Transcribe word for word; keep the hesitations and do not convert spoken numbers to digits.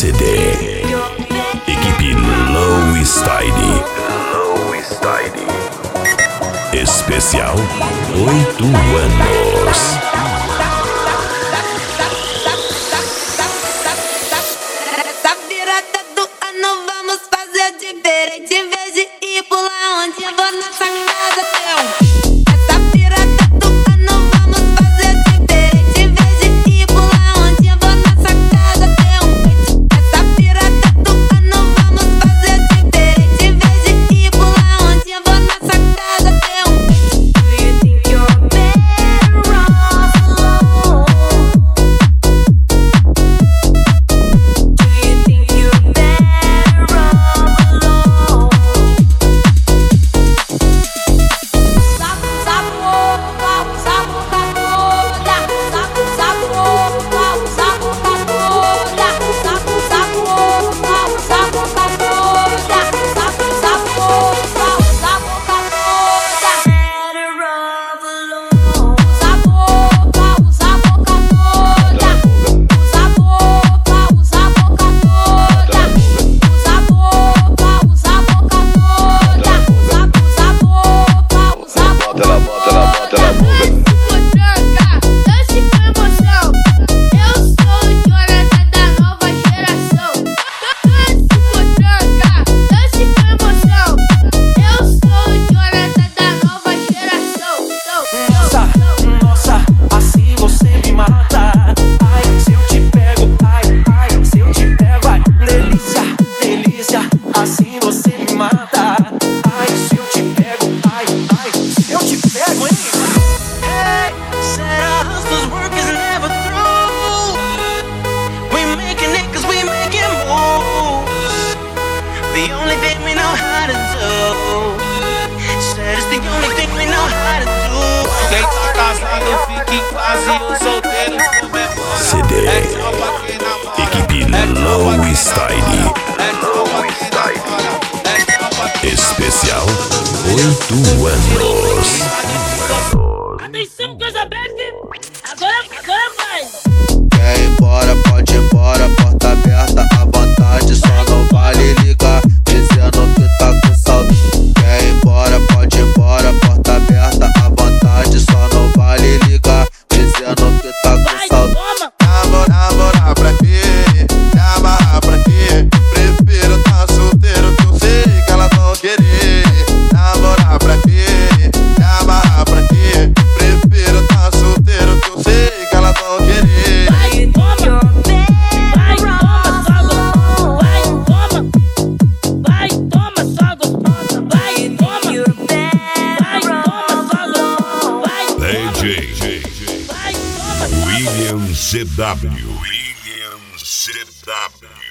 C D. Equipe Low Style. Low Style. Especial oito anos. Essa virada do ano vamos fazer diferente. Em vez de ir pular onde eu vou, nossa casa tem um. Essa virada do ano vamos fazer diferente. Em vez de ir pular onde eu vou, nossa casa tem um. Essa virada do ano vamos fazer diferente. Em vez de ir pular onde eu vou, nossa casa tem um. Do you think you're better off alone? Do you think you're better off alone? Sapo, sapo, sapo, sapo, capoda. Sapo, sapo, sapo, sapo, capoda. Sapo, sapo, sapo, sapo, capoda. Sapo, sapo, sapo, sapo, capoda. Better off alone. Sapo, sapo, sapo, capoda. Sapo, sapo, sapo, capoda. Sapo, sapo, sapo, capoda. Sapo, sapo, sapo, sapo. Bota ela, bota ela, bota ela, boca. Dance com emoção. Eu sou o Jonathan da nova geração. Dance com tranca, dance com emoção. Eu sou o Jonathan da nova geração. Nossa, nossa, assim você me mata. Ai, se eu te pego, ai, ai, se eu te pego, ai, delícia, delícia, assim você me mata. Ai, se eu te pego, ai, ai, se eu te pego, hein? Hey, said our hustle's work is never through. We making it cause we making moves. The only thing we know how to do. Said it's the only thing we know how to do. Quem tá casado fica em casa e os solteiros comemora. C D. É só pra quem namora. Equipe É só pra Low quem Style. namora. É só pra quem namora. É só pra quem Especial oito anos. Atenção, coisa aberta! Agora, agora vai! Quer ir embora, pode ir embora, porta aberta à vontade, só não vale ligar, dizendo que tá com saudade. Quer ir embora, pode ir embora, porta aberta à vontade, só não vale ligar, dizendo que tá Vai, com saudade. toma! Namor, namorar pra quê? Me amarrar pra quê? Prefiro tá solteiro que eu sei que elas vão querer. Namorar pra quê? Me amarrar pra quê? Prefiro tá solteiro que eu sei que elas vão querer. Vai, toma! Vai, toma, só gostosa! Vai, toma! Vai, toma, só gostosa! Vai, toma! Vai, toma, só gostosa! Vai, D J vai, toma! William C W. William C W.